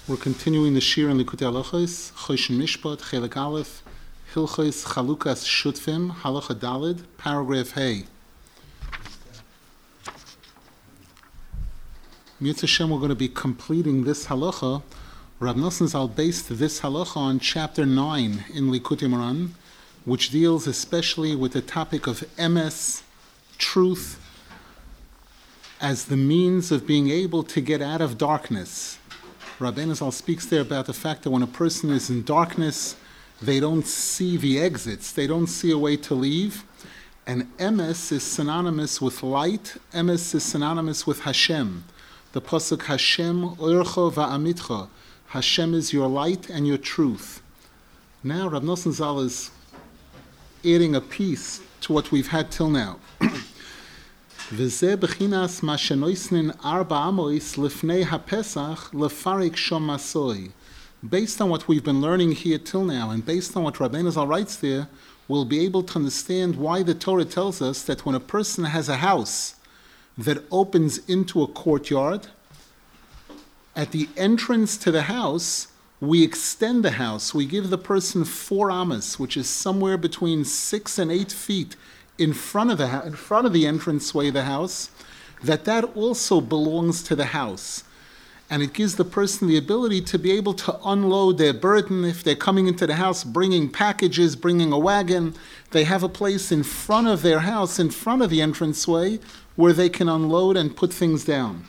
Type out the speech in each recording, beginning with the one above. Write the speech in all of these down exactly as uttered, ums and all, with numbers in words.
We're continuing the Shir in Likutei Halachos, Choshen Mishpat, Chelek Aleph, Hilchos Chalukas Shutfim, Halacha Daled, paragraph Hey. Mitzvah Hashem, we're going to be completing this halacha. Rav Nosson Zal based this halacha on chapter nine in Likutei Moran, which deals especially with the topic of emes, truth, as the means of being able to get out of darkness. Rabbeinu Zal speaks there about the fact that when a person is in darkness, they don't see the exits, they don't see a way to leave. And emes is synonymous with light, emes is synonymous with Hashem. The pasuk Hashem oircha va'amitcha. Hashem is your light and your truth. Now Rav Nosson Zal is adding a piece to what we've had till now. V'zeh b'chinas ma shenoisnin arba amois lifnei hapesach lefarik shom masoi. Based on what we've been learning here till now, and based on what Rabbeinu Zal writes there, we'll be able to understand why the Torah tells us that when a person has a house that opens into a courtyard, at the entrance to the house, we extend the house. We give the person four amas, which is somewhere between six and eight feet in front of the in front of the entranceway of the house, that that also belongs to the house. And it gives the person the ability to be able to unload their burden. If they're coming into the house bringing packages, bringing a wagon, they have a place in front of their house, in front of the entranceway, where they can unload and put things down.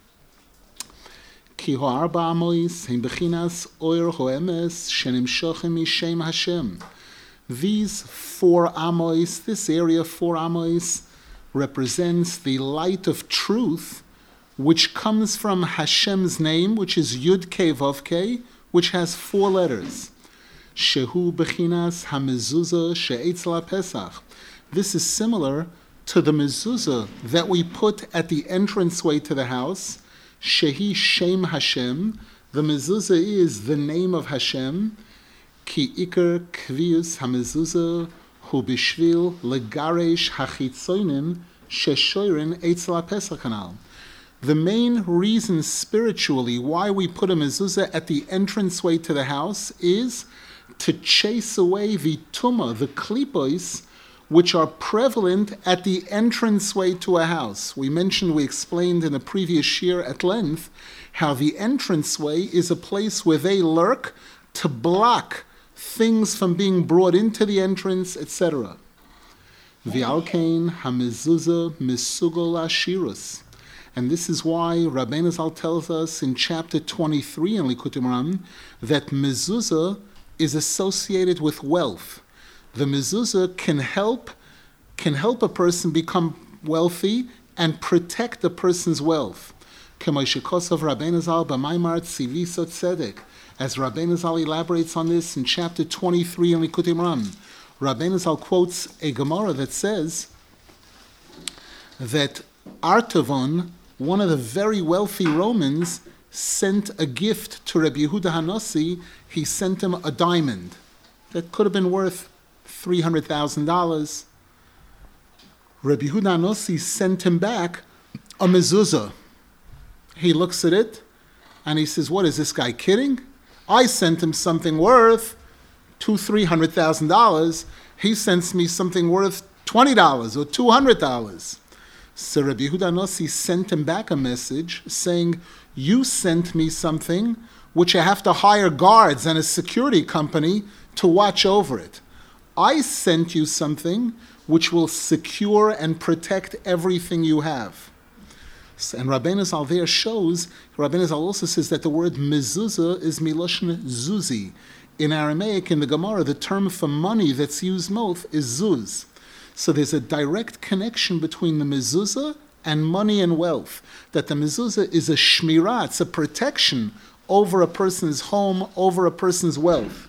Ki ha'arba amois hein bechinas oir ho'emes shenimshochem mishem Hashem. These four amois, this area, four amois, represents the light of truth, which comes from Hashem's name, which is Yud Kei Vav Kei, which has four letters. Shehu bechinas hamezuzah she'etz la Pesach. This is similar to the mezuzah that we put at the entranceway to the house. Shehi Shem Hashem. The mezuzah is the name of Hashem. Ki ikar kvius hamezuzah hu bishvil legaresh hachitzonim sheshoirin eitz la Pesach kanal. The main reason spiritually why we put a mezuzah at the entranceway to the house is to chase away the tumah, the klipos, which are prevalent at the entranceway to a house. We mentioned, we explained in a previous year at length, how the entranceway is a place where they lurk to block things from being brought into the entrance, et cetera. V'alkein hamezuzah misugol ashirus. And this is why Rabbeinu Zal tells us in chapter twenty-three in Likutei Moran that mezuzah is associated with wealth. The mezuzah can help can help a person become wealthy and protect a person's wealth. As Rabbeinu Zal elaborates on this in chapter twenty-three in Likutei Moran, Rabbeinu Zal quotes a Gemara that says that Artavon, one of the very wealthy Romans, sent a gift to Rabbi Yehuda Hanassi. He sent him a diamond that could have been worth three hundred thousand dollars. Rabbi Yehuda Hanassi sent him back a mezuzah. He looks at it and he says, what, is this guy kidding? I sent him something worth two, three hundred thousand dollars. He sends me something worth twenty dollars or two hundred dollars. So Rabbi Yehuda Hanassi sent him back a message saying, you sent me something which I have to hire guards and a security company to watch over it. I sent you something which will secure and protect everything you have. So, and Rabbeinu Zal there shows, Rabbeinu Zal also says that the word mezuzah is miloshen zuzi. In Aramaic, in the Gemara, the term for money that's used most is zuz. So there's a direct connection between the mezuzah and money and wealth. That the mezuzah is a shmirah, it's a protection over a person's home, over a person's wealth.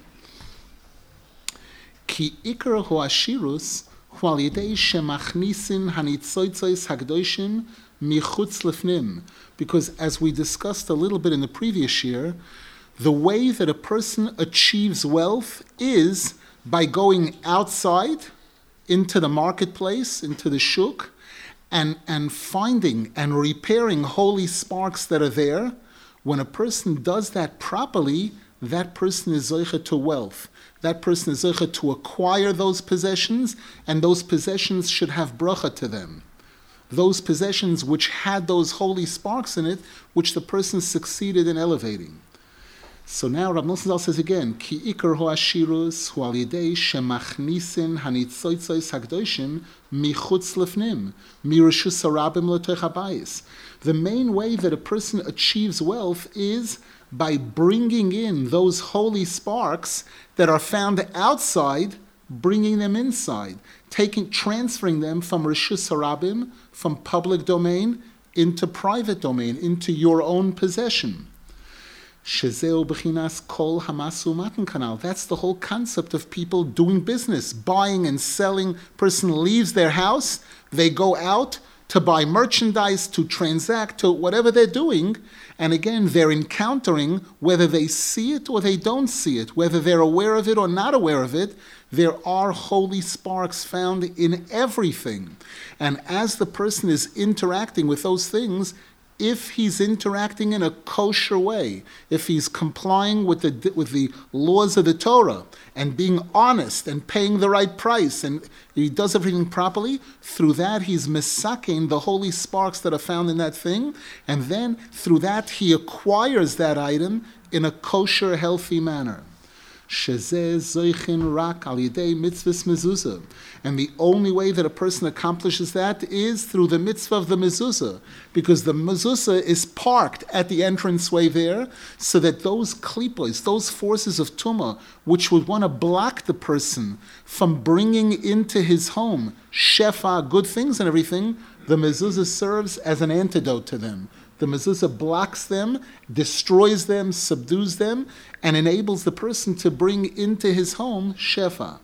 Ki ikar hu ashirus hu al yedei shemachnisin hanitzoitzos hagdoshim michutz lefnim. Because as we discussed a little bit in the previous year, the way that a person achieves wealth is by going outside into the marketplace, into the shuk, and, and finding and repairing holy sparks that are there, When a person does that properly, that person is zoicha to wealth. That person is zoicha to acquire those possessions, and those possessions should have bracha to them. Those possessions which had those holy sparks in it, which the person succeeded in elevating. So now Rav Nosson Zal says again, Ki ikar ho ashirus hu al yidei shemachnisin hanitzoitzos hagdoshim michutz lefnim mirashus harabim l'toich habayis. The main way that a person achieves wealth is by bringing in those holy sparks that are found outside, bringing them inside, taking, transferring them from reshus harabim, from public domain, into private domain, into your own possession. Shezeu b'chinas kol hamasu matan kanal. That's the whole concept of people doing business, buying and selling. Person leaves their house, they go out to buy merchandise, to transact, to whatever they're doing. And again, they're encountering, whether they see it or they don't see it, whether they're aware of it or not aware of it, there are holy sparks found in everything. And as the person is interacting with those things, if he's interacting in a kosher way, if he's complying with the with the laws of the Torah and being honest and paying the right price, and he does everything properly, through that he's misaking the holy sparks that are found in that thing, and then through that he acquires that item in a kosher, healthy manner. Shezeh zoichin rak al yidei mitzvahs mezuzah. And the only way that a person accomplishes that is through the mitzvah of the mezuzah, because the mezuzah is parked at the entranceway there, so that those klipos, those forces of tumah, which would want to block the person from bringing into his home shefa, good things and everything, the mezuzah serves as an antidote to them. The mezuzah blocks them, destroys them, subdues them, and enables the person to bring into his home shefa.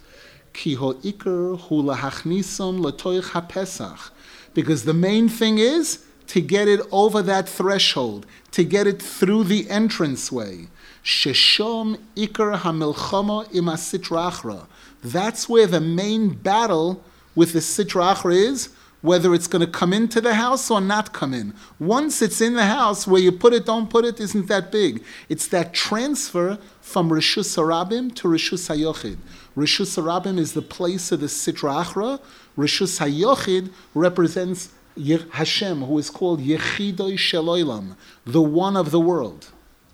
Ki ho'ikar hu lahachnisom latoich haPesach. Because the main thing is to get it over that threshold, to get it through the entranceway. Sheshom ikar hamilchama im hasitra achra. That's where the main battle with the sitra achra is, whether it's going to come into the house or not come in. Once it's in the house, where you put it, don't put it, isn't that big. It's that transfer from Reshus Harabim to Reshus HaYochid. Reshus Harabim is the place of the Sitra Achra. Reshus HaYochid represents Hashem, who is called Yechidoi Shel Olam, the one of the world.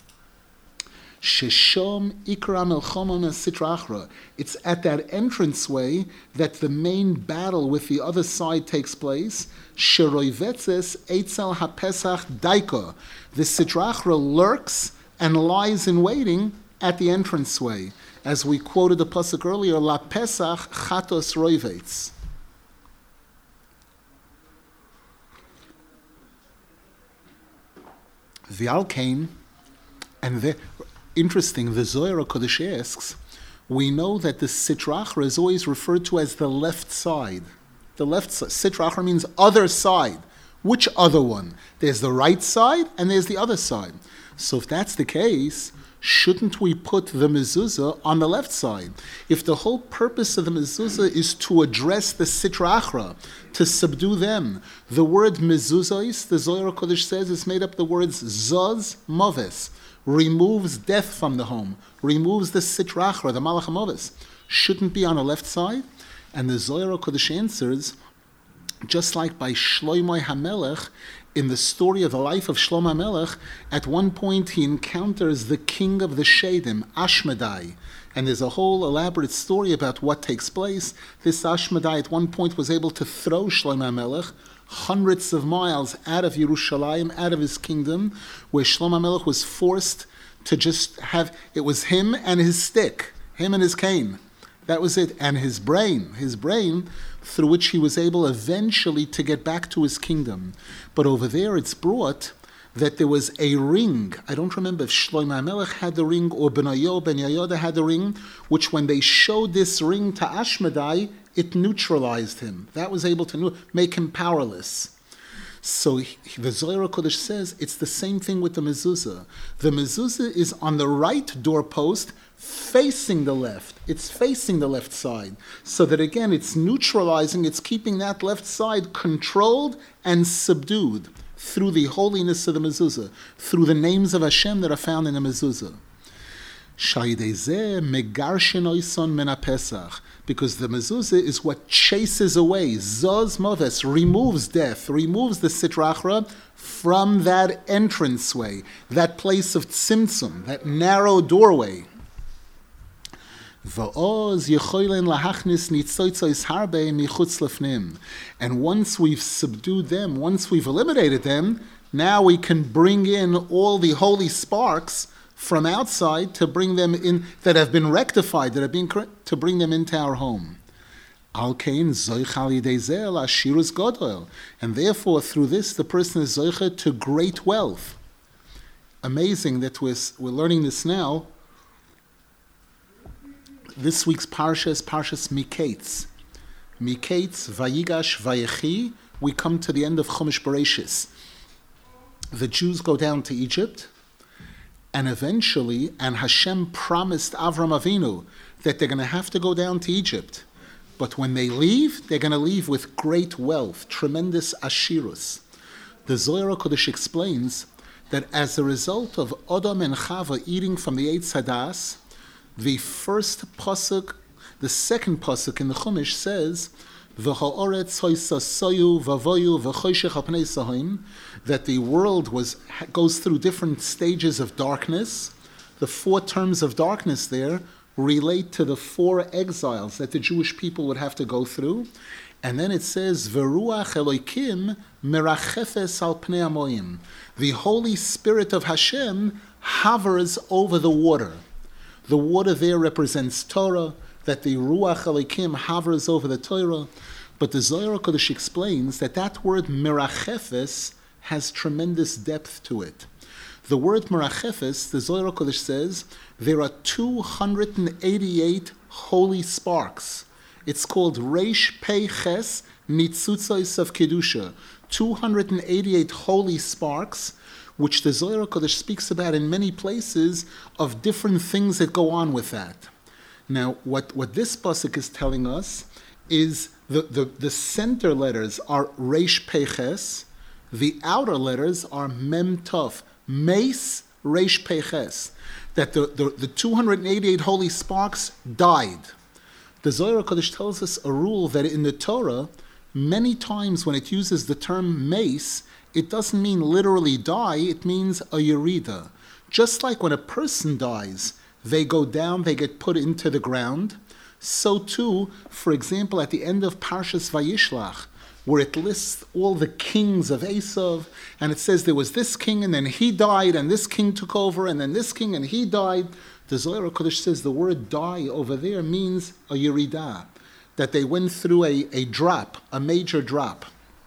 Sheshom Ikra Melchoma Sitra Achra. It's at that entranceway that the main battle with the other side takes place. Sheroivetzes Eitzel HaPesach Daika. The Sitra Achra lurks and lies in waiting at the entranceway. As we quoted the pasuk earlier, La Pesach Chatos Roivetz. The Alkane, and the interesting, the Zohar HaKodesh asks, we know that the Sitra Achra is always referred to as the left side. The left side. Sitra Achra means other side. Which other one? There's the right side and there's the other side. So if that's the case, shouldn't we put the mezuzah on the left side? If the whole purpose of the mezuzah is to address the Sitra Achra, to subdue them, the word mezuzahis, the Zohar HaKodesh says, is made up the words zaz, moves, removes death from the home, removes the Sitra Achra, the Malach HaMoves. Shouldn't be on the left side? And the Zohar HaKodesh answers, just like by Shlomo HaMelech, in the story of the life of Shlomo HaMelech, at one point he encounters the king of the Shedim, Ashmedai. And there's a whole elaborate story about what takes place. This Ashmedai at one point was able to throw Shlomo HaMelech hundreds of miles out of Yerushalayim, out of his kingdom, where Shlomo HaMelech was forced to just have, it was him and his stick, him and his cane. That was it. And his brain, his brain, through which he was able eventually to get back to his kingdom. But over there it's brought that there was a ring. I don't remember if Shlomo HaMelech had the ring or Benayo, Ben Yehoyada had the ring, which when they showed this ring to Ashmedai, it neutralized him. That was able to make him powerless. So he, the Zohar HaKodesh says it's the same thing with the mezuzah. The mezuzah is on the right doorpost, facing the left. It's facing the left side. So that again, it's neutralizing, it's keeping that left side controlled and subdued. through the holiness of the mezuzah, through the names of Hashem that are found in the mezuzah. Because the mezuzah is what chases away, zos moves, removes death, removes the sitra achra from that entranceway, that place of tzimtzum, that narrow doorway. And once we've subdued them, once we've eliminated them, now we can bring in all the holy sparks from outside to bring them in, that have been rectified, that have been correct, to bring them into our home. And therefore, through this, the person is zoicha to great wealth. Amazing that we're, we're learning this now. This week's parsha is Parshas Miketz. Miketz, Vayigash, Vayechi. We come to the end of Chumash Bereshis. The Jews go down to Egypt, and eventually, and Hashem promised Avram Avinu that they're going to have to go down to Egypt. But when they leave, they're going to leave with great wealth, tremendous ashirus. The Zohar HaKodesh explains that as a result of Adam and Chava eating from the Eitz Hadas, the first pasuk, the second pasuk in the Chumash says, "V'ha'oretz hoisasoyu v'avoyu v'choshech al pnei sahim," that the world was goes through different stages of darkness. The four terms of darkness there relate to the four exiles that the Jewish people would have to go through. And then it says, "V'ruach Elokim merachefes al pnei hamoyim." The Holy Spirit of Hashem hovers over the water. The water there represents Torah, that the Ruach Elokim hovers over the Torah. But the Zohar HaKodesh explains that that word merachefes has tremendous depth to it. The word merachefes, the Zohar HaKodesh says, there are two hundred eighty-eight holy sparks. It's called Reish Pei Ches Nitzutzos of Kedusha. two hundred eighty-eight holy sparks, which the Zohar HaKodesh speaks about in many places, of different things that go on with that. Now, what, what this pasuk is telling us is the, the, the center letters are Reish Pei Ches, the outer letters are Mem Tov, Meis Reish Pei Ches, that the, the, the two hundred eighty-eight holy sparks died. The Zohar HaKodesh tells us a rule that in the Torah, many times when it uses the term Meis, it doesn't mean literally die, it means a yerida. Just like when a person dies, they go down, they get put into the ground. So too, for example, at the end of Parshas Vayishlach, where it lists all the kings of Esav, and it says there was this king, and then he died, and this king took over, and then this king, and he died. The Zohar HaKodesh says the word die over there means a yerida, that they went through a, a drop, a major drop.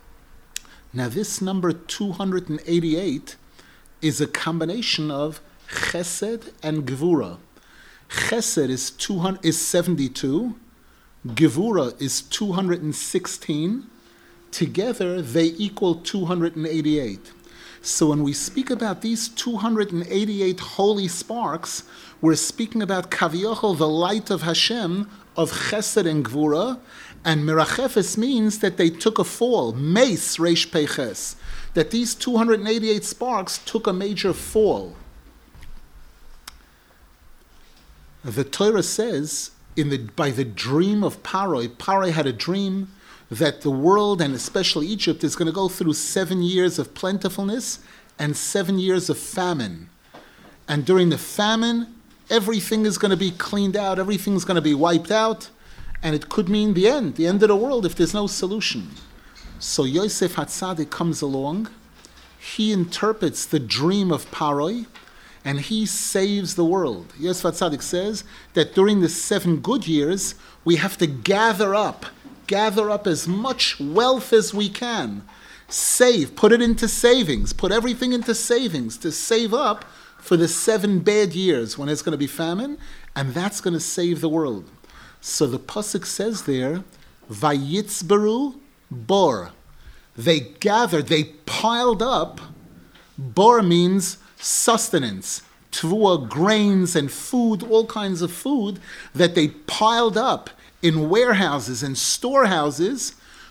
Now this number two hundred eighty-eight is a combination of Chesed and Gevura. Chesed is two hundred is seventy-two, Gevura is two hundred sixteen. Together they equal two hundred eighty-eight. So when we speak about these two hundred eighty-eight holy sparks, we're speaking about Kaviyachol, the light of Hashem, of Chesed and Gevura, and Merachefes means that they took a fall, Meis Reish Pei Ches, that these two hundred eighty-eight sparks took a major fall. The Torah says, in the by the dream of Paroi, Paroi had a dream that the world, and especially Egypt, is going to go through seven years of plentifulness and seven years of famine. And during the famine, everything is going to be cleaned out, everything's going to be wiped out, and it could mean the end, the end of the world if there's no solution. So Yosef HaTzadik comes along, he interprets the dream of Paroi, and he saves the world. Yosef HaTzadik says that during the seven good years, we have to gather up, gather up as much wealth as we can, save, put it into savings, put everything into savings to save up for the seven bad years when it's going to be famine, and that's going to save the world. So the pasuk says there, Vayitzberu bor. They gathered, they piled up. Bor means sustenance, tvua, grains and food, all kinds of food that they piled up in warehouses and storehouses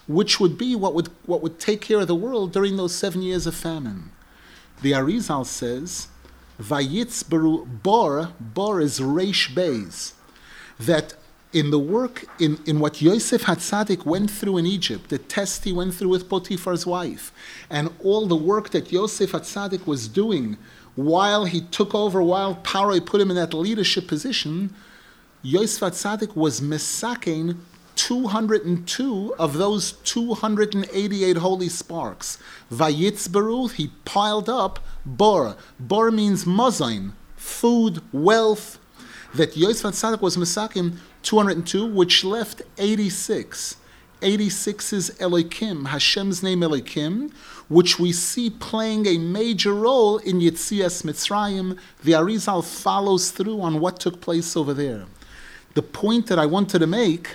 which would be what would what would take care of the world during those seven years of famine. The Arizal says, Vayitzberu bor, bor is reish beis, that in the work, in, in what Yosef Hatzadik went through in Egypt, the test he went through with Potiphar's wife, and all the work that Yosef Hatzadik was doing while he took over, while Paroi put him in that leadership position, Yosef Hatzadik was mesakein two hundred two of those two hundred eighty-eight holy sparks. Vayitzberu, he piled up bor. Bor means mazain, food, wealth, that Yosef Hatzadik was mesakein two hundred two, which left eighty-six. eighty-six is Elokim, Hashem's name Elokim, which we see playing a major role in Yetzias Mitzrayim. The Arizal follows through on what took place over there. The point that I wanted to make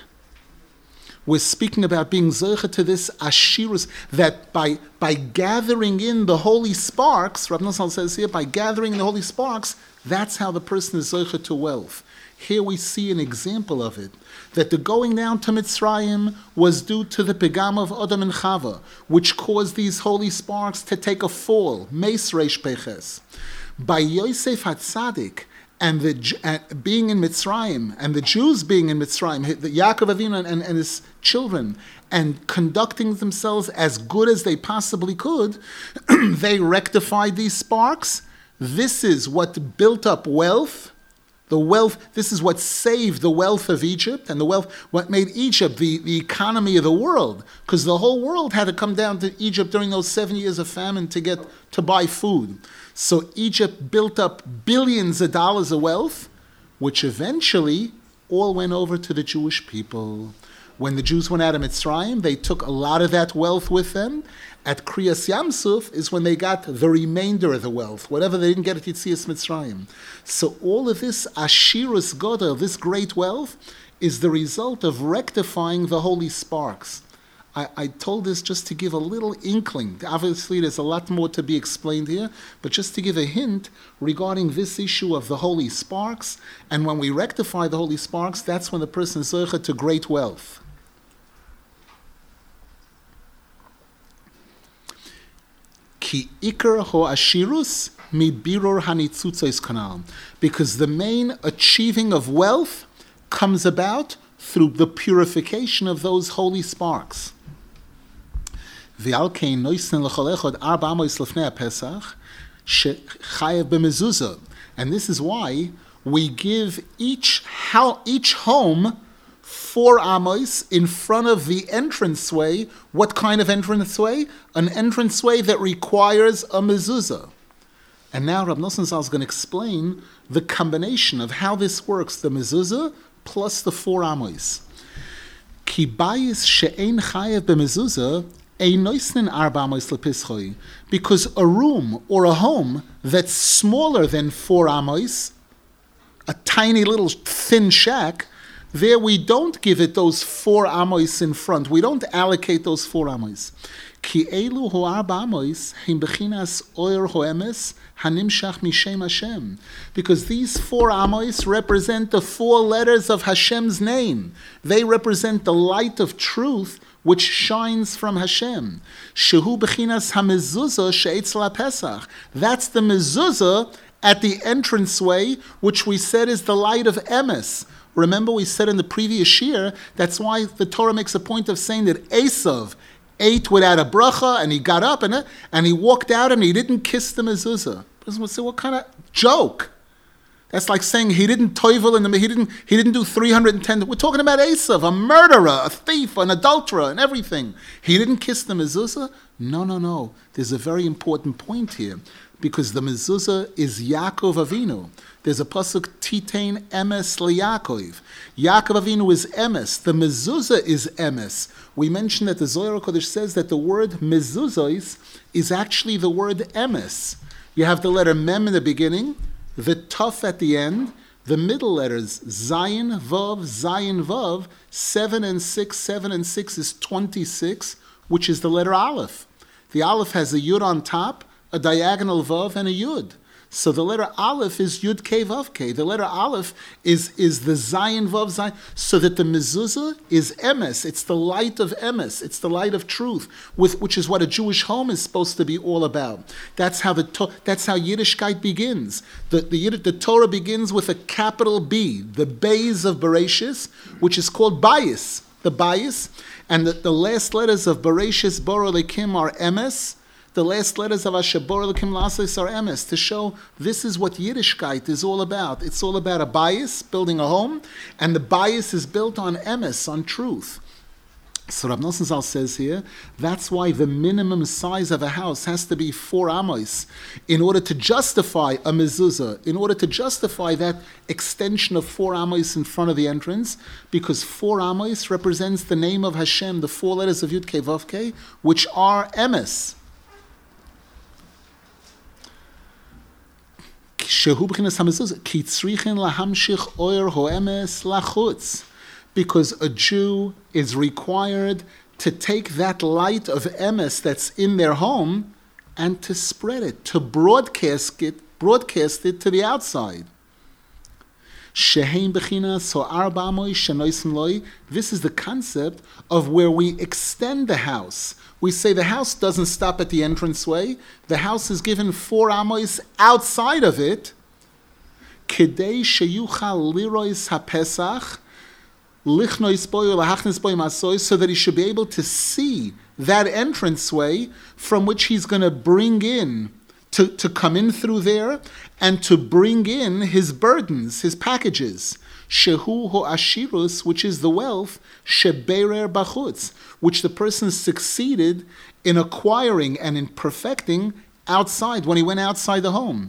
was speaking about being Zoche to this Ashirus, that by by gathering in the holy sparks, Rav Nosson says here, by gathering in the holy sparks, that's how the person is Zoche to wealth. Here we see an example of it, that the going down to Mitzrayim was due to the Pegam of Adam and Chava, which caused these holy sparks to take a fall, Meis Reish Peches. By Yosef Hatzadik, and the uh, being in Mitzrayim, and the Jews being in Mitzrayim, the Yaakov Avinu and, and his children, and conducting themselves as good as they possibly could, they rectified these sparks. This is what built up wealth. The wealth, this is what saved the wealth of Egypt, and the wealth, what made Egypt the, the economy of the world, because the whole world had to come down to Egypt during those seven years of famine to get, to buy food. So Egypt built up billions of dollars of wealth, which eventually all went over to the Jewish people. When the Jews went out of Mitzrayim, they took a lot of that wealth with them. At Kriyas Yamsuf is when they got the remainder of the wealth, whatever they didn't get at Yetzias Mitzrayim. So all of this Ashirus Godel, this great wealth, is the result of rectifying the holy sparks. I, I told this just to give a little inkling. Obviously, there's a lot more to be explained here, but just to give a hint regarding this issue of the holy sparks. And when we rectify the holy sparks, that's when the person is zoche to great wealth. Ki ikar ho ashirus mi birur hanitzutzos kanal, because the main achieving of wealth comes about through the purification of those holy sparks. V'al kein noisen l'chol echad arba amos lefnei Pesach shechayev b'mezuzah, and this is why we give each how each home four amos in front of the entranceway. What kind of entranceway? An entranceway that requires a mezuzah. And now Rab Nosson Zal is going to explain the combination of how this works, the mezuzah plus the four amos. Ki bayis she'ein chayev b'mezuzah ein noisnin arba amos lepischoi, because a room or a home that's smaller than four amos, a tiny little thin shack, there we don't give it those four amos in front. We don't allocate those four amos. Ki elu ho arba amos him bechinas oyer hoemes hanimshach mishem Hashem, because these four amos represent the four letters of Hashem's name. They represent the light of truth which shines from Hashem. Shehu bechinas hamezuzah she'etz la Pesach. That's the mezuzah at the entranceway, which we said is the light of emes. Remember, we said in the previous year, that's why the Torah makes a point of saying that Esav ate without a bracha, and he got up and, and he walked out and he didn't kiss the mezuzah. Person would say, what kind of joke? That's like saying he didn't toivel in the he didn't he didn't do three hundred ten. We're talking about Esav, a murderer, a thief, an adulterer, and everything. He didn't kiss the mezuzah? No, no, no. There's a very important point here, because the mezuzah is Yaakov Avinu. There's a pasuk Titain Emes LeYaakov. Yaakov Avinu is Emes. The mezuzah is Emes. We mentioned that the Zohar Kodesh says that the word mezuzos is actually the word Emes. You have the letter Mem in the beginning, the Tuf at the end, the middle letters Zayin Vav, Zayin Vav, seven and six. Seven and six is twenty-six, which is the letter Aleph. The Aleph has a Yud on top, a diagonal Vav, and a Yud. So the letter Aleph is Yud Kei Vav Kei. The letter Aleph is, is the Zayin Vav Zayin. So that the mezuzah is emes. It's the light of emes. It's the light of truth, with, which is what a Jewish home is supposed to be all about. That's how the that's how Yiddishkeit begins. The, the, the Torah begins with a capital B, the Beis of Bereshis, which is called Bayis, the Bayis. And the, the last letters of Bereshis Bara Lekim are emes. The last letters of Asher Bara Lekim Lasos are emes, to show this is what Yiddishkeit is all about. It's all about a bias, building a home, and the bias is built on emes, on truth. So Rav Nosson Zal says here, that's why the minimum size of a house has to be four amos in order to justify a mezuzah, in order to justify that extension of four amos in front of the entrance, because four amos represents the name of Hashem, the four letters of Yud Kei Vav Kei, which are emes. Because a Jew is required to take that light of emes that's in their home and to spread it, to broadcast it, broadcast it to the outside. This is the concept of where we extend the house. We say the house doesn't stop at the entranceway. The house is given four amos outside of it. Kedei sheyuchal lirois hapesach, lichnois boy lahachnis boy masoy, so that he should be able to see that entranceway from which he's going to bring in, to, to come in through there, and to bring in his burdens, his packages. Shehu ho ashirus, which is the wealth, sheberer bachutz, which the person succeeded in acquiring and in perfecting outside, when he went outside the home.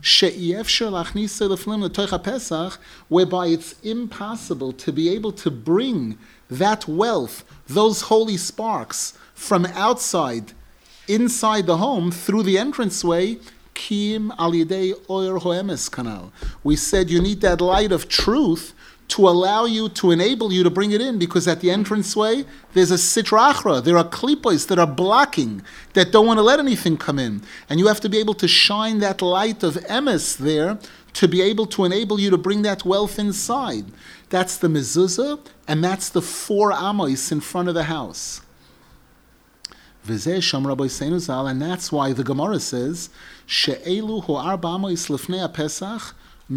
Whereby it's impossible to be able to bring that wealth, those holy sparks, from outside, inside the home, through the entranceway. Kim al yedei oyer hoemes kanal. We said you need that light of truth to allow you, to enable you to bring it in, because at the entranceway there's a sitra achra, there are klipos that are blocking, that don't want to let anything come in, and you have to be able to shine that light of emes there to be able to enable you to bring that wealth inside. That's the mezuzah, and that's the four amos in front of the house. And that's why the Gemara says, She'elu hu arba amos lefnei HaPesach,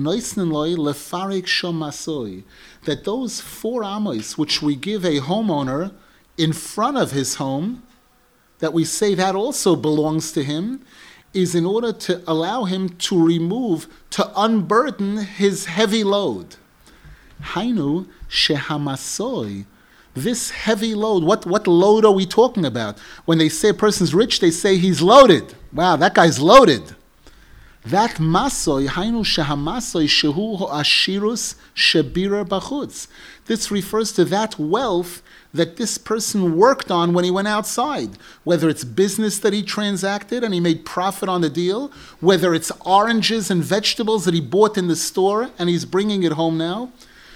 that those four amos which we give a homeowner in front of his home, that we say that also belongs to him, is in order to allow him to remove, to unburden his heavy load. Hainu shehamasoi. This heavy load, what, what load are we talking about? When they say a person's rich, they say he's loaded. Wow, that guy's loaded. That masoi, hainu shehamasoi shehu ashirus shebira bachutz. This refers to that wealth that this person worked on when he went outside. Whether it's business that he transacted and he made profit on the deal, whether it's oranges and vegetables that he bought in the store and he's bringing it home now.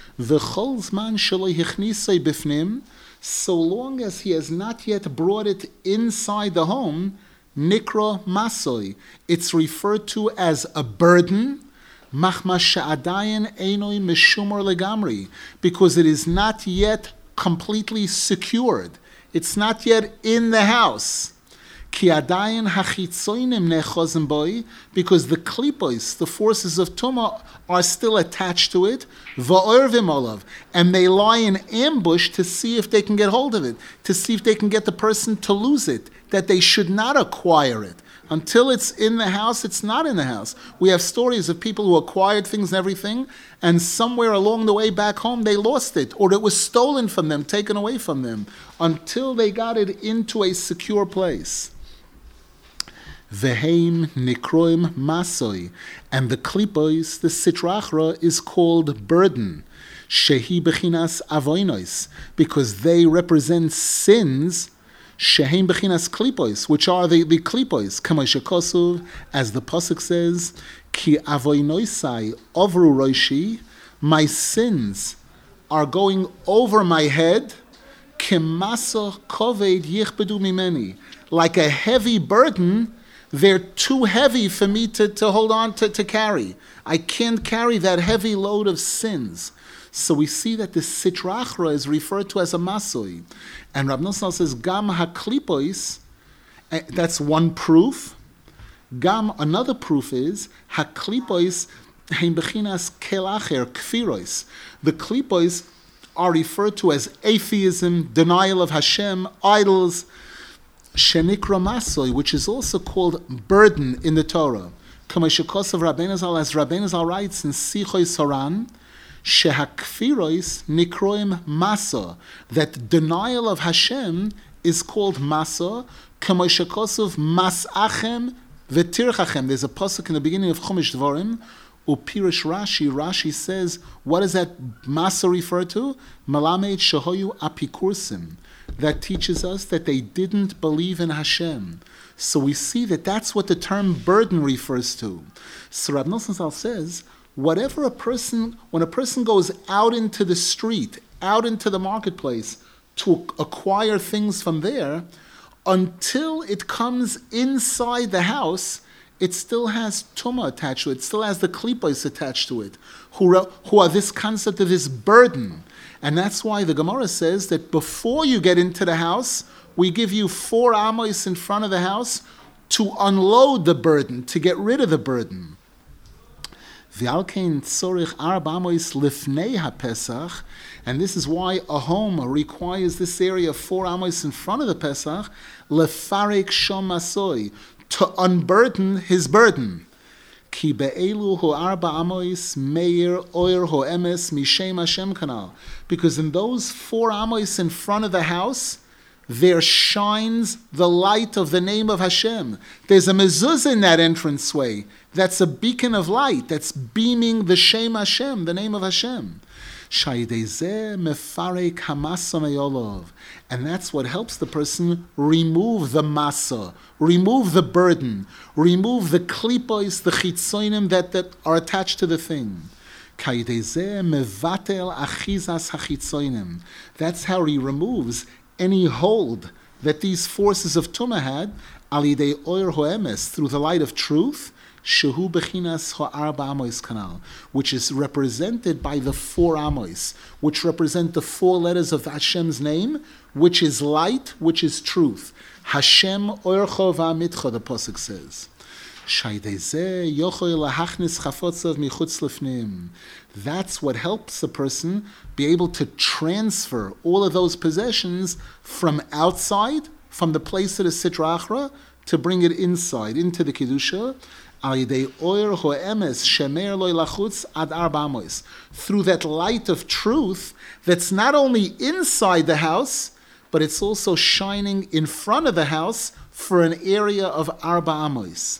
So long as he has not yet brought it inside the home, nikra masoi, it's referred to as a burden, because it is not yet completely secured. It's not yet in the house. Because the klipos, the forces of Tumah, are still attached to it, and they lie in ambush to see if they can get hold of it, to see if they can get the person to lose it, that they should not acquire it. Until it's in the house, it's not in the house. We have stories of people who acquired things and everything, and somewhere along the way back home, they lost it, or it was stolen from them, taken away from them, until they got it into a secure place. Veheim nikroim masoi, and the klipos, the sitra achra, is called burden. Shehi bechinas avoinos, because they represent sins. Shehem bechinas klipos, which are the, the klipos, kamoshe kosuv, as the pasuk says, ki avoinosai ovru roishi, my sins are going over my head, kemaso koved yichbedu mimeni, like a heavy burden they're too heavy for me to, to hold on to, to carry. I can't carry that heavy load of sins. So we see that the Sitra Achra is referred to as a masoi. And Rav Nosson says, Gam haklipois, that's one proof. Gam, another proof is, haklipois heim bechinas kelacher, kfirois. The klipois are referred to as atheism, denial of Hashem, idols, shenikra masoi, which is also called burden in the Torah. Kamashikos of Rabbeinu Zal, as Rabbeinu Zal writes in Sichoi Soran, Shehakfirois nikroim masa, that denial of Hashem is called masa. Kamashikosov masachem v'tirchachem. There's a pasuk in the beginning of Chumash Dvarim. Upirish Rashi, Rashi says, what does that masa refer to? Malamed shehoyu apikursim. That teaches us that they didn't believe in Hashem. So we see that that's what the term burden refers to. So Rav Nosson Zal says, whatever a person, when a person goes out into the street, out into the marketplace to acquire things from there, until it comes inside the house, it still has tumah attached to it, it still has the klipos attached to it, who, who are this concept of this burden. And that's why the Gemara says that before you get into the house, we give you four amos in front of the house to unload the burden, to get rid of the burden. And this is why a home requires this area of four amos in front of the Pesach, lefarek shomasoi, to unburden his burden. Ki be'elu hu arba amos meir oir ho emes mishem Hashem kanal. Because in those four amos in front of the house, there shines the light of the name of Hashem. There's a mezuzah in that entranceway. That's a beacon of light. That's beaming the Shem Hashem, the name of Hashem. And that's what helps the person remove the masa, remove the burden, remove the klipos, the chitzonim that, that are attached to the thing. That's how he removes any hold that these forces of Tumah had, alidei oir hoemes, through the light of truth, shehu bechinas ha'arba amos kanal, which is represented by the four amos, which represent the four letters of Hashem's name, which is light, which is truth. Hashem oircho va'amitcho, the pasuk says. That's what helps a person be able to transfer all of those possessions from outside, from the place of the Sitra Achra, to bring it inside, into the Kedusha, through that light of truth that's not only inside the house, but it's also shining in front of the house for an area of Arba Amos.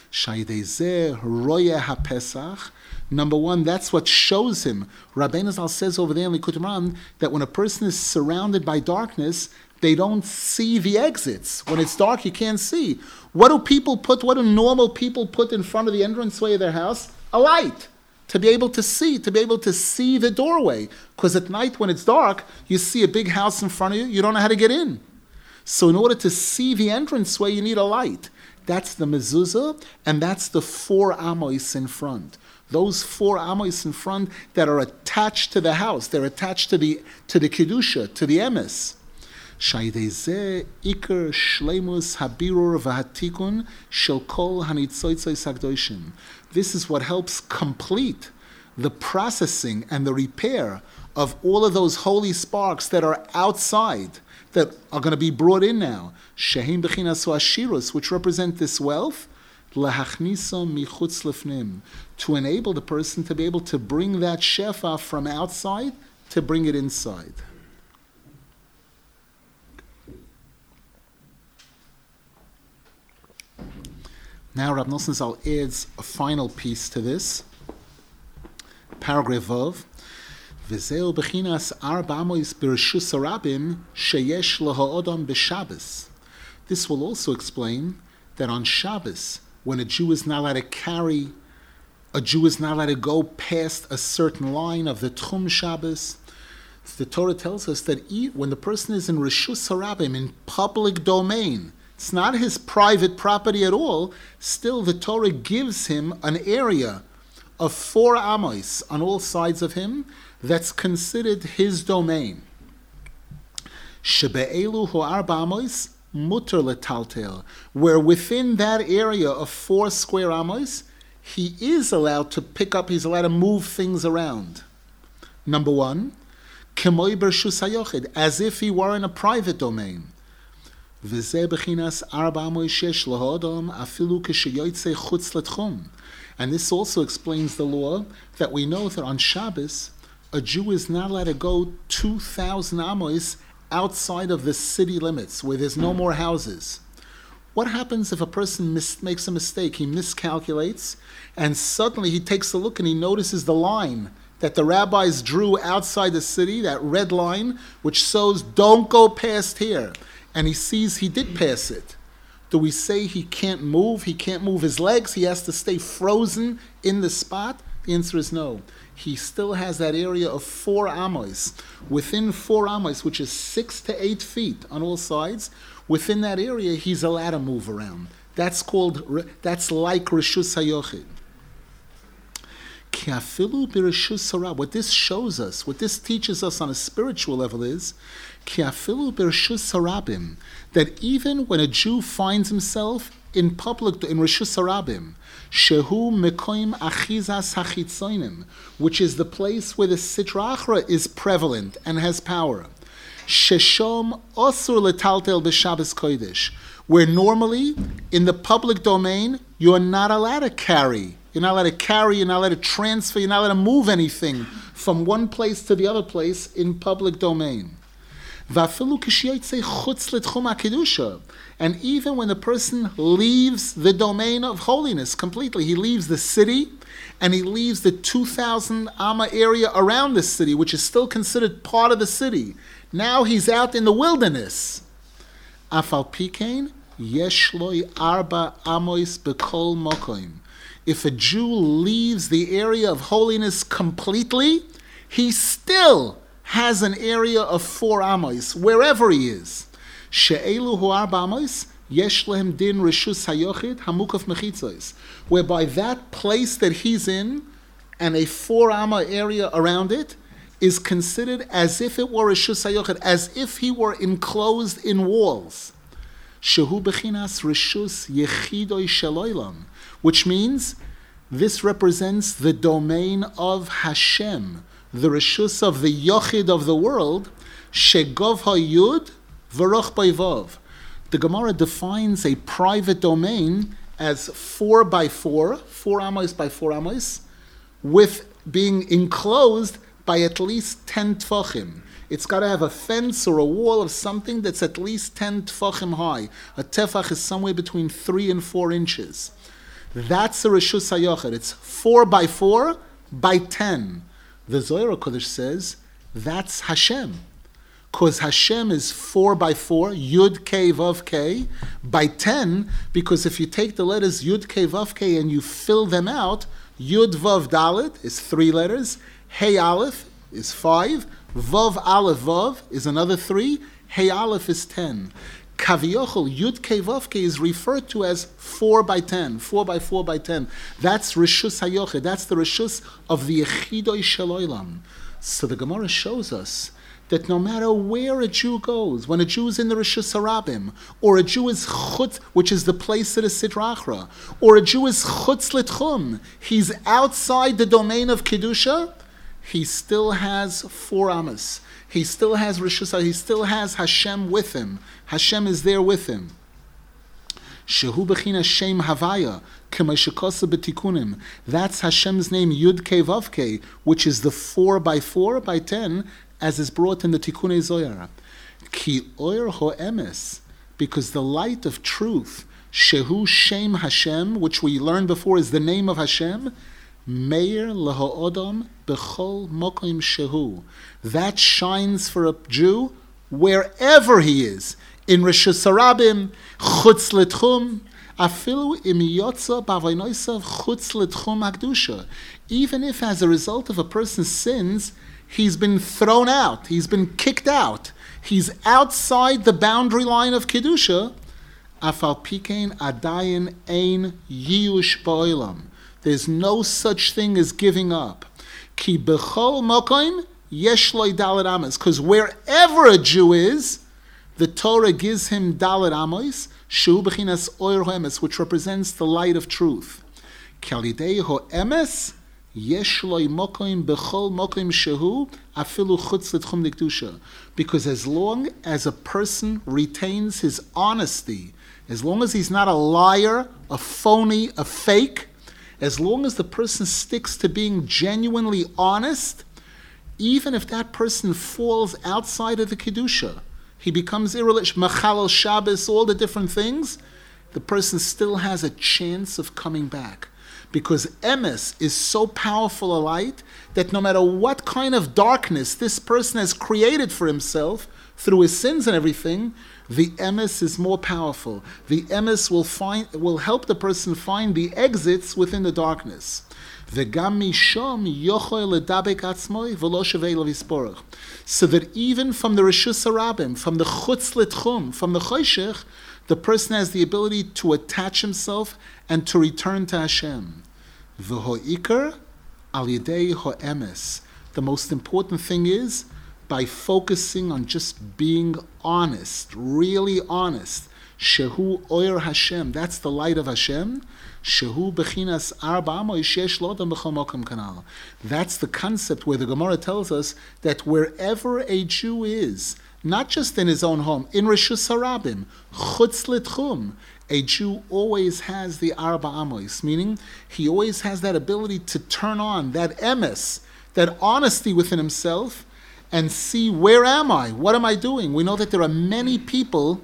Number one, that's what shows him. Rabbeinu Zal says over there in Likutei Moharan that when a person is surrounded by darkness, they don't see the exits. When it's dark, you can't see. What do people put, what do normal people put in front of the entranceway of their house? A light, to be able to see, to be able to see the doorway. Because at night when it's dark, you see a big house in front of you, you don't know how to get in. So in order to see the entranceway, you need a light. That's the mezuzah, and that's the four amos in front. Those four amos in front that are attached to the house, they're attached to the to the kedusha, to the emes. Shaydezeh ikar shleimus habirur v'hatikun shel kol hanitzotzos hakdoshim. This is what helps complete the processing and the repair of all of those holy sparks that are outside, that are going to be brought in now. Shehim bechinas ashirus, which represent this wealth, lahachniso michutz lefnim, to enable the person to be able to bring that shefa from outside to bring it inside. Now Rav Nosson Zal adds a final piece to this. Paragraph Vav. V'zeu bechinas arba amos b'reshus harabim sheyesh laha'odam b'Shabbos. This will also explain that on Shabbos, when a Jew is not allowed to carry, a Jew is not allowed to go past a certain line of the Tchum Shabbos, the Torah tells us that when the person is in Reshus Harabim, in public domain, It's not his private property at all. Still, the Torah gives him an area of four amos on all sides of him that's considered his domain. Shebe'elu ho'arba amos muter letaltel, where within that area of four square amos, he is allowed to pick up, he's allowed to move things around. Number one, kemoi bershus hayochid, as if he were in a private domain. V'zeh bechinas arba amos shesh lahodom afilu kesheyotzei chutz letchum. And this also explains the law that we know that on Shabbos, a Jew is not allowed to go two thousand amos outside of the city limits, where there's no more houses. What happens if a person mis- makes a mistake? He miscalculates, and suddenly he takes a look and he notices the line that the rabbis drew outside the city, that red line, which shows don't go past here. And he sees he did pass it. Do we say he can't move? He can't move his legs? He has to stay frozen in the spot? The answer is no. He still has that area of four amos. Within four amos, which is six to eight feet on all sides, within that area, he's allowed to move around. That's called, that's like Rishus HaYochid. What this shows us, what this teaches us on a spiritual level is, that even when a Jew finds himself in public, in Rishus Harabim, Shehu Mekoim Achizas Hachitzonim, which is the place where the Sitra Achra is prevalent and has power. Sheshom Osur Letaltel B'Shabbos Kodesh, where normally in the public domain you are not allowed to carry. You're not allowed to carry, you're not allowed to transfer, you're not allowed to move anything from one place to the other place in public domain. And even when the person leaves the domain of holiness completely, he leaves the city and he leaves the two thousand amma area around the city, which is still considered part of the city. Now he's out in the wilderness. Afal pikein yesh loy arba amos bekol mokoim. If a Jew leaves the area of holiness completely, he still has an area of four amos, wherever he is. She'elu hu arba amos, yesh lehem din rishus hayochid hamukaf mechitzos. Whereby that place that he's in, and a four amma area around it, is considered as if it were rishus hayochid, as if he were enclosed in walls. Shehu bechinas rishus yechidoi sheloilam, which means this represents the domain of Hashem, the rishus of the yochid of the world, shegov ha'yud v'roch b'vav. The Gemara defines a private domain as four by four, four amos by four amos, with being enclosed by at least ten tfachim. It's got to have a fence or a wall of something that's at least ten tfachim high. A tefach is somewhere between three and four inches. That's a Rishus HaYochid. It's four by four by ten. The Zohar Kodesh says that's Hashem. Because Hashem is four by four, Yud K Vav K, by ten, because if you take the letters Yud K Vav K and you fill them out, Yud Vav Dalet is three letters, Hey Aleph is five, Vav Aleph Vav is another three, Hey Aleph is ten. Kaviyochel, Yud K Vav K is referred to as four by ten, four by four by ten. That's Rishus HaYochid, that's the Rishus of the Yechidoi Shel Olam. So the Gemara shows us that no matter where a Jew goes, when a Jew is in the Rishus Harabim, or a Jew is chutz, which is the place of the Sitra Achra, or a Jew is chutz l'tchum, he's outside the domain of Kedusha, he still has four amos. He still has Rishus, he still has Hashem with him. Hashem is there with him. Shehu b'china Shem Havaya, k'mashikosa b'tikunim. That's Hashem's name, Yud Kei Vav Kei, which is the four by four by ten, as is brought in the Tikunei Zohar. Ki oir ho'emes, because the light of truth, Shehu Shem Hashem, which we learned before is the name of Hashem, Meir leho'odom b'chol mokim shehu. That shines for a Jew wherever he is. In Rishus Harabim, chutz l'tchum, afilu im yotza b'avonosav chutz l'tchum hakdusha. Even if as a result of a person's sins, he's been thrown out, he's been kicked out, he's outside the boundary line of Kedusha, Afal pikein adayin ein yiyush ba'olam. There's no such thing as giving up. Ki b'chol mokoim yesh lo dalet amos. Because wherever a Jew is, the Torah gives him dalet amos, shu b'chinas oyer ho'emes, which represents the light of truth. Ki alidei ho'emes yesh lo mokoim b'chol mokoim shehu afilu chutz l'tchum d'kedusha. Because as long as a person retains his honesty, as long as he's not a liar, a phony, a fake, as long as the person sticks to being genuinely honest, even if that person falls outside of the Kedusha, he becomes irreligious, Machalel Shabbos, all the different things, the person still has a chance of coming back. Because emes is so powerful a light that no matter what kind of darkness this person has created for himself through his sins and everything, the emes is more powerful. The emes will find will help the person find the exits within the darkness. So that even from the Reshus Harabim, from the Chutz L'Tchum, from the Choshech, the person has the ability to attach himself and to return to Hashem. V'ho'ikar al yedei ho'emes. The most important thing is by focusing on just being honest, really honest. Shehu oyer Hashem, that's the light of Hashem. Shehu bechinas arba amos shesh lo adam b'chol mokom kanal. That's the concept where the Gemara tells us that wherever a Jew is, not just in his own home, in Reshus Harabim, chutz l'tchum, a Jew always has the arba amos, meaning he always has that ability to turn on that emes, that honesty within himself, and see, where am I? What am I doing? We know that there are many people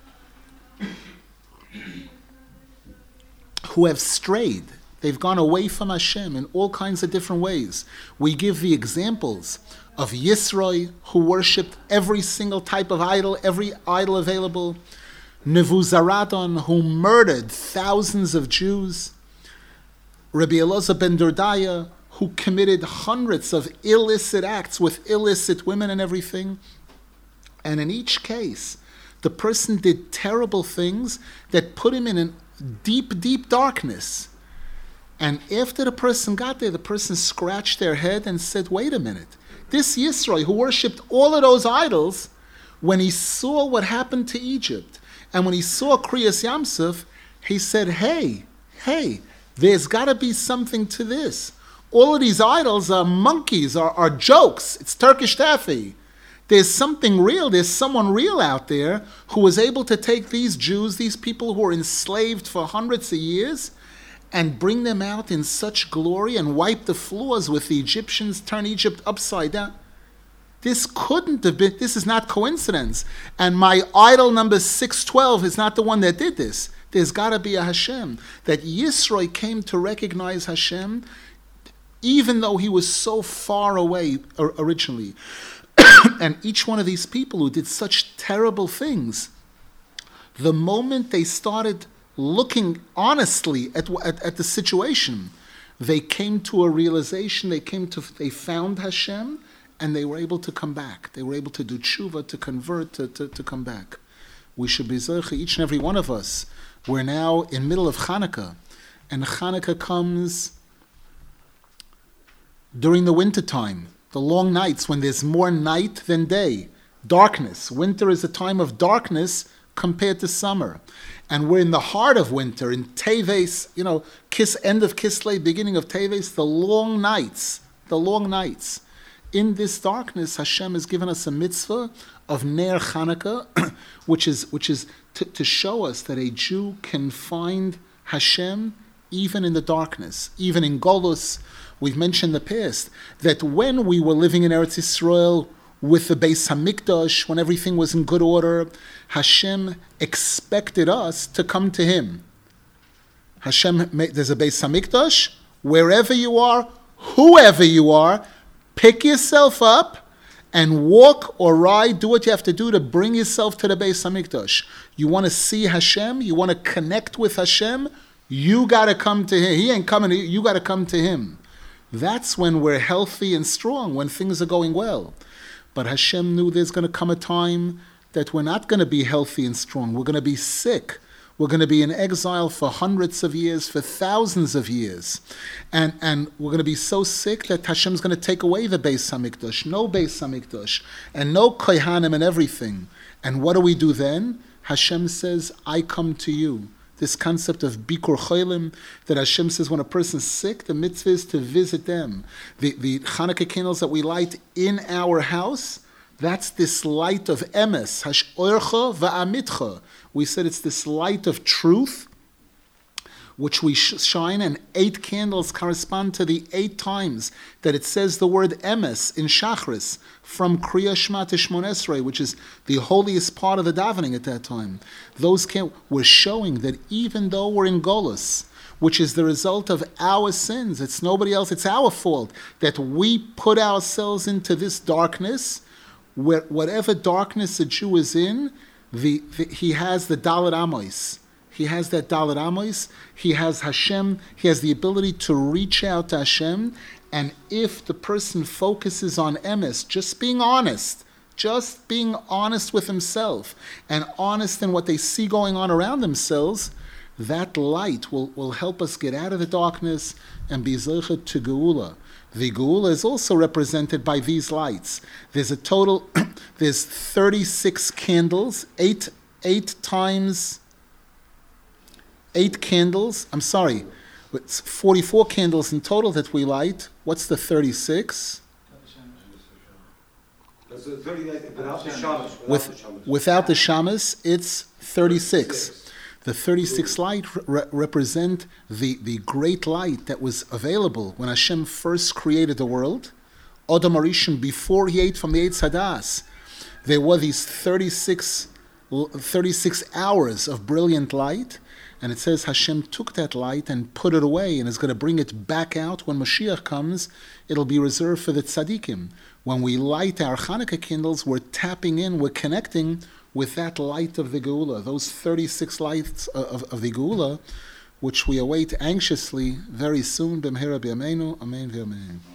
who have strayed. They've gone away from Hashem in all kinds of different ways. We give the examples of Yisroi, who worshipped every single type of idol, every idol available. Nebuzaradon, who murdered thousands of Jews. Rabbi Elazar ben Dordaya, who committed hundreds of illicit acts with illicit women and everything. And in each case, the person did terrible things that put him in a deep, deep darkness. And after the person got there, the person scratched their head and said, wait a minute, this Yisro, who worshipped all of those idols, when he saw what happened to Egypt, and when he saw Kriyas Yamsuf, he said, hey, hey, there's got to be something to this. All of these idols are monkeys, are, are jokes. It's Turkish taffy. There's something real. There's someone real out there who was able to take these Jews, these people who were enslaved for hundreds of years, and bring them out in such glory and wipe the floors with the Egyptians, turn Egypt upside down. This couldn't have been, this is not coincidence. And my idol number six twelve is not the one that did this. There's got to be a Hashem. That Yisro came to recognize Hashem, even though he was so far away originally. And each one of these people who did such terrible things, the moment they started looking honestly at, at, at the situation, they came to a realization, they came to, they found Hashem, and they were able to come back. They were able to do tshuva, to convert, to, to, to come back. We should be zeicha, each and every one of us. We're now in middle of Chanukah, and Chanukah comes during the winter time, the long nights when there's more night than day, darkness. Winter is a time of darkness compared to summer. And we're in the heart of winter, in Teves, you know, Kis, end of Kislev, beginning of Teves, the long nights, the long nights. In this darkness, Hashem has given us a mitzvah of Ner Chanukah, which is which is to, to show us that a Jew can find Hashem even in the darkness, even in Golus. We've mentioned in the past that when we were living in Eretz Yisrael with the Beis Hamikdash, when everything was in good order, Hashem expected us to come to Him. Hashem, there's a Beis Hamikdash, wherever you are, whoever you are, pick yourself up and walk or ride, do what you have to do to bring yourself to the Beis Hamikdash. You want to see Hashem, you want to connect with Hashem, you got to come to Him. He ain't coming to you, you got to come to Him. That's when we're healthy and strong, when things are going well. But Hashem knew there's going to come a time that we're not going to be healthy and strong. We're going to be sick. We're going to be in exile for hundreds of years, for thousands of years. And, and we're going to be so sick that Hashem's going to take away the Beis HaMikdash, no Beis HaMikdash, and no Kohanim and everything. And what do we do then? Hashem says, I come to you. This concept of Bikur Cholim, that Hashem says when a person's sick, the mitzvah is to visit them. The, the Hanukkah candles that we light in our house, that's this light of emes, Hash-Orcha va'amitcha. We said it's this light of truth, which we shine, and eight candles correspond to the eight times that it says the word emes in Shachris, from Kriya Shema to Shmon Esrei, which is the holiest part of the davening at that time. Those can, we're showing that even though we're in Golus, which is the result of our sins, it's nobody else, it's our fault, that we put ourselves into this darkness, where whatever darkness a Jew is in, the, the he has the Dalet Amos. He has that Dalet Amos. He has Hashem. He has the ability to reach out to Hashem. And if the person focuses on emes, just being honest, just being honest with himself, and honest in what they see going on around themselves, that light will, will help us get out of the darkness and be zeichet to Geula. The Geula is also represented by these lights. There's a total, there's thirty-six candles, eight, eight times, eight candles, I'm sorry, it's forty-four candles in total that we light. What's the thirty-six? That's the thirty-nine, without the shamas. Without With, the shamas. without the shamas, it's thirty-six. The thirty-six light re- represent the, the great light that was available when Hashem first created the world. Adam Arishon, before he ate from the Eitz Hadas, there were these thirty-six, thirty-six hours of brilliant light. And it says Hashem took that light and put it away and is going to bring it back out when Mashiach comes. It'll be reserved for the tzaddikim. When we light our Hanukkah candles, we're tapping in, we're connecting with that light of the Geula, those thirty-six lights of, of the Geula, which we await anxiously very soon. B'mehera b'yameinu, amen v'amen.